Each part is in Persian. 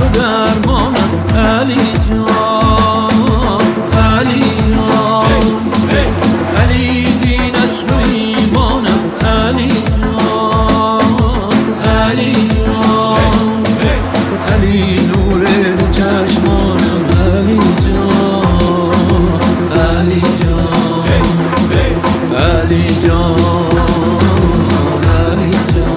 تو درمانم علی جان، علی جان، علی دین است و ایمانم علی جان، علی جان، علی نور چشمانم علی جان، علی جان، علی جان، علی جان.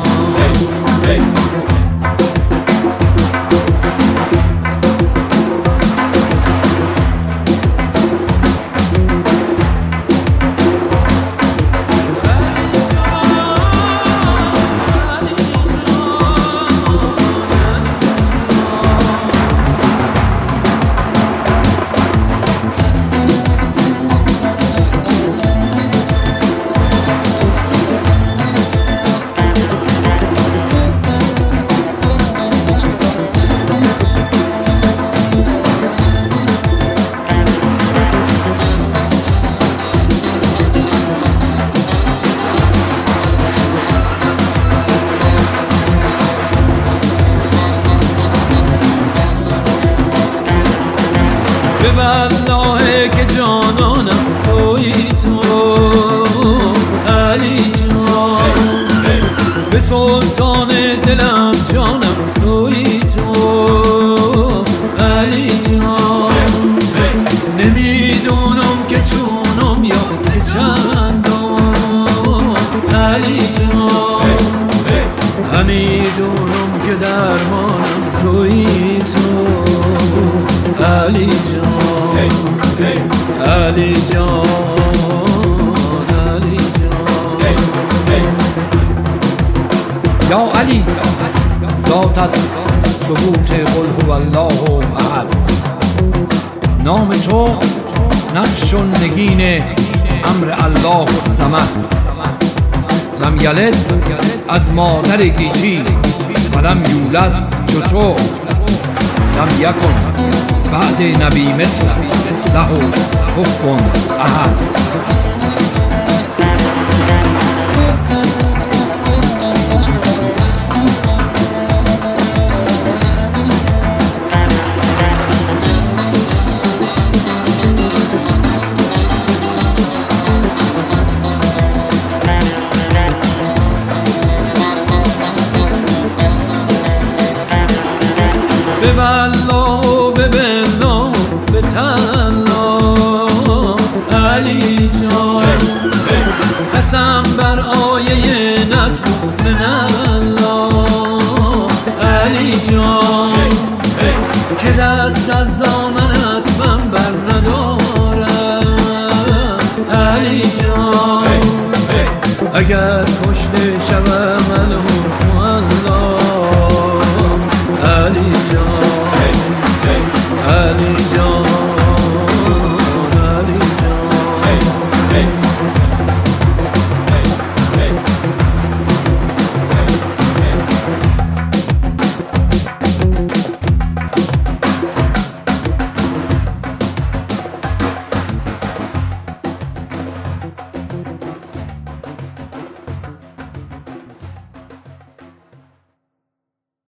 به والله که جانانم تویی تو علی جان، به سلطان دلم جانم تویی تو علی جان. نمیدونم که چونم یا که چندم علی جان، همیدونم که درمانم تویی تو علی جان، علی جان، علی جان. یا علی ذاتت ثبوت قل هو الله احد، نام تو نقش و نگین امر الله الصمد، لم یلد از مادر گیتی ولم یولد چو تو، لم یکن بعد نبی مثل له حکم احد. به والله و به بالله به تالله علی جان، قسم بر آیه نصر من الله علی جان، که دست از دامنت من بر ندارم علی جان. اگر کشته شوم الحکم الله علی جان.